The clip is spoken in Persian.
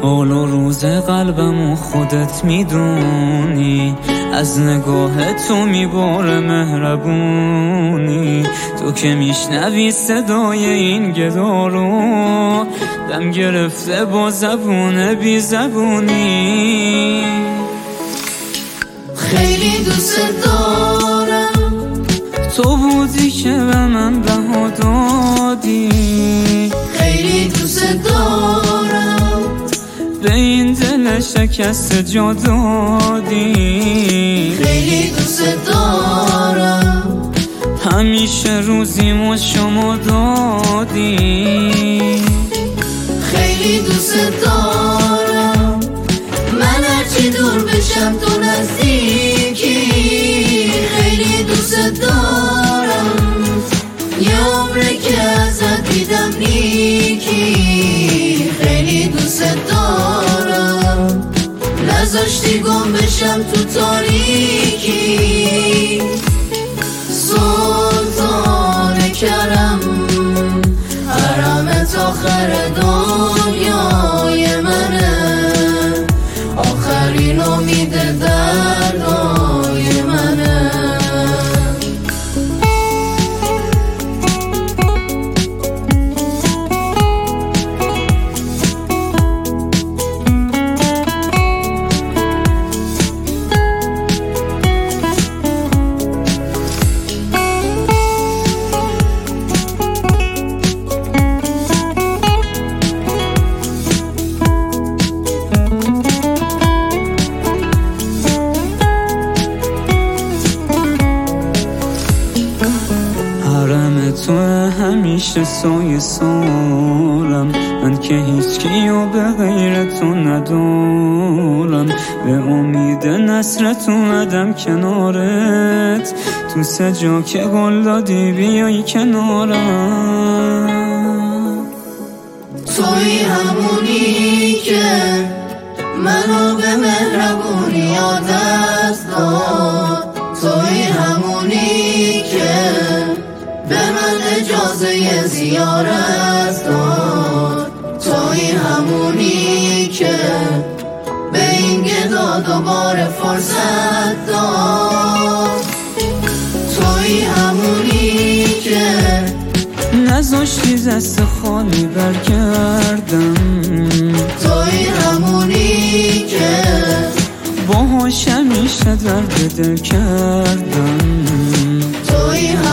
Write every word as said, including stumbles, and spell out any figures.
حال و روز قلبم و خودت میدونی، از نگاه تو میباره مهربونی. تو که میشنوی صدای این گدا رو، دم گرفته با زبون بی زبونی. خیلی دوست دارم، تو بودی که به من بها دادی. خیلی دوست دارم، به این دل شکست جا دادی. خیلی دوست دارم، همیشه روزیمو شما دادی. خیلی دوست دارم، من هرچی دور بشم تو نزدیکی. خیلی دوست دارم، یه عمره که ازت دیدم نیکی. خیلی دوست دارم، نذاشتی گم بشم تو تاریکی. سلطان کرم، حرمت آخر دنیای منه، آخرین امید دردای منه. تو همیشه سایه سالم، من که هیچ کیو به غیر تو ندارم. به امید نصرت اومدم کنارت، تو سجا که گل دادی بیای کنارم. توی همونی که منو به مهربونی عادت داد، توی همونی که به من اجازه زیارت داد، توی همونی که به این گدا دوباره فرصت داد، توی همونی که نذاشتی دست خالی برگردم، توی همونی که باهاش همیشه درد دل کردم. توی